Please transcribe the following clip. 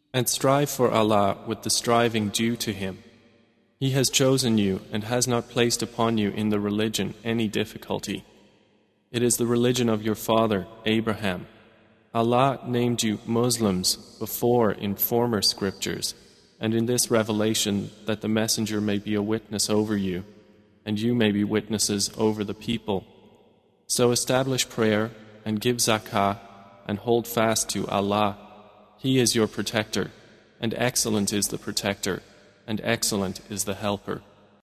And strive for Allah with the striving due to Him. He has chosen you and has not placed upon you in the religion any difficulty. It is the religion of your father, Abraham. Allah named you Muslims before in former scriptures, and in this revelation that the Messenger may be a witness over you, and you may be witnesses over the people. So establish prayer and give zakah and hold fast to Allah. He is your protector, and excellent is the protector, and excellent is the helper.